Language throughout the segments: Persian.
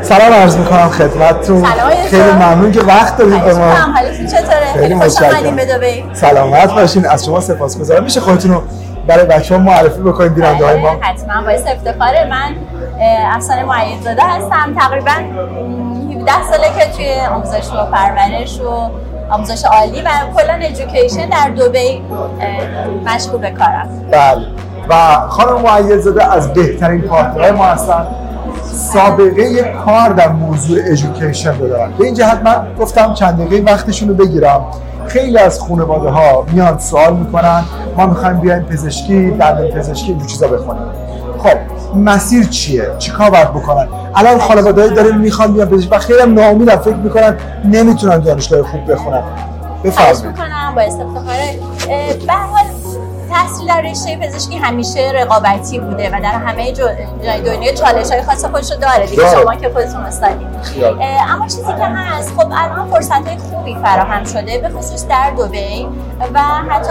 سلام عرض میکنم خدمتتون. خیلی ممنون که وقت دادید به ما. حالتون چطوره؟ خیلی خوش اومدین به دبی. سلامت باشین. از شما سپاسگزارم. میشه خودتون رو برای بچه‌ها معرفی بکنید بیننده‌های ما؟ حتما. باعث افتخاره. من افسانه معیدزاده هستم. تقریبا 17 ساله که توی آموزش و پرورش و آموزش عالی و کلا ادویکیشن در دبی مشغول به کارم. بله. و خانم معیدزاده از بهترین پارتنرهای ما هستن. سابقه کار در موضوع ادویکیشن دارن. به این جهت من گفتم چند دقیقه وقتشون رو بگیرم. خیلی از خانواده ها میان سوال میکنن ما میخوایم بیایم پزشکی، دندان پزشکی، این چیزا بخونیم. خب مسیر چیه؟ چیکار باید بکنن؟ الان خانواده‌ای دارن میخوان بیان پزشکی و خیلی هم ناامیدن، فکر میکنن نمیتونن دانشگاه خوب بخونن. بفرمایید. میکنم با استفاده به هر حال تحصیل در رشته پزشکی همیشه رقابتی بوده و در همه جای دنیا چالش‌های خاص خودش رو داره دیگه. شما که خودتون استادید. اما چیزی که هست خب الان فرصت‌های خوبی فراهم شده به خصوص در دبی و حتی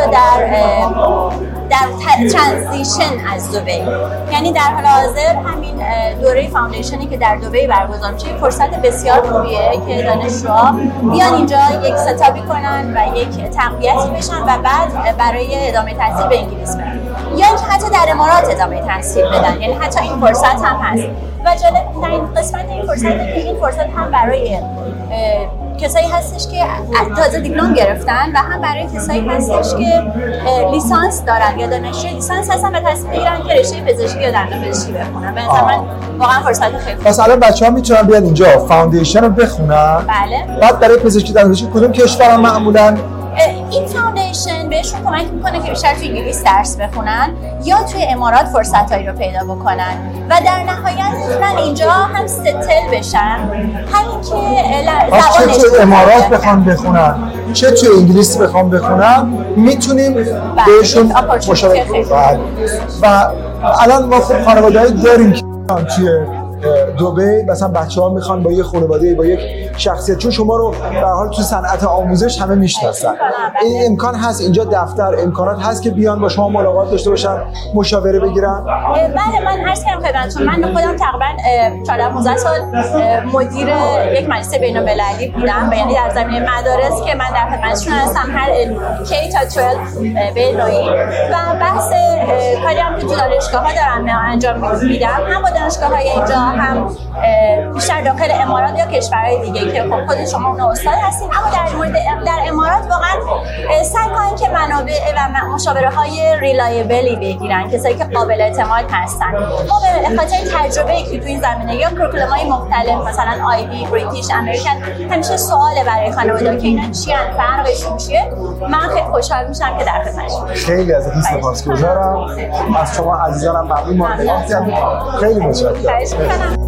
در ترانزیشن از دبی. یعنی در حال حاضر همین دوره فاوندیشنی که در دبی برگزار میشه فرصت بسیار خوبیه که دانشجوها بیان اینجا یک ستاپی کنن و یک تقویتی بشن و بعد برای ادامه تحصیل به انگلیس برن یا اینکه حتی در امارات ادامه تحصیل بدن. یعنی حتی این فرصت هم هست و جالب در این قسمت این فرصته که این فرصت هم برای کسایی هستش که تازه دیپلم گرفتن و هم برای کسایی هستش که لیسانس دارن یا دانشجوی لیسانس هستن و تصمیم بگیرن که رشته پزشکی یا دندان پزشکی بخونن. به نظر من واقعا فرصت خیلی خوبه. پس الان بچه‌ها میتونن بیان اینجا فاوندیشن رو بخونن. بله. بعد برای پزشکی دندان پزشکی کدوم کشور معمولاً این فاوندیشن بهشون کمک میکنه که بیشتر توی انگلیس درس بخونن یا توی امارات فرصتایی رو پیدا بکنن و در نهایت میتونن اینجا هم ستل بشن. همین که چه توی امارات بخوان بخونن چه توی انگلیس بخوان بخونن میتونیم بهشون مشاوره کنیم. و الان ما خب خانواده‌ای داریم که توی دبی مثلا بچه‌ها میخوان با یه خانواده با یک شخصیت، چون شما رو به هر حال تو صنعت آموزش همه میشناسن، این امکان هست اینجا دفتر امکانات هست که بیان با شما ملاقات داشته باشن، مشاوره بگیرن؟ بله. من عرض کردم خدمتتون من خودم تقریبا 14-15 سال مدیر یک مجلس بین‌المللی بودم، یعنی در زمینه مدارس که من در خدمتشون هستم هر کی تا 12 به نوعی و بحث کاری هم که تو دانشگاه‌ها دارم انجام میدم، هم با دانشگاه‌های اینجا هم بیشتر داخل امارات یا کشورهای دیگه که خب خود شما اون استاد هستین. اما در امارات واقعا سعی کنن که منابع و مشاوره‌های ریلایبلی بگیرن، کسایی که قابل اعتماد هستن. ما به خاطر تجربه‌ای که تو این زمینه یا کریکولوم‌های مختلف مثلا آی بی، بریتیش، امریکن همیشه سواله برای خانواده که اینا چی ان، فرقشون چیه. من خیلی خوشحال میشم که در خدمتتون. خیلی ازتون سپاسگزارم. از شما عزیزانم ممنون. خیلی متشکرم.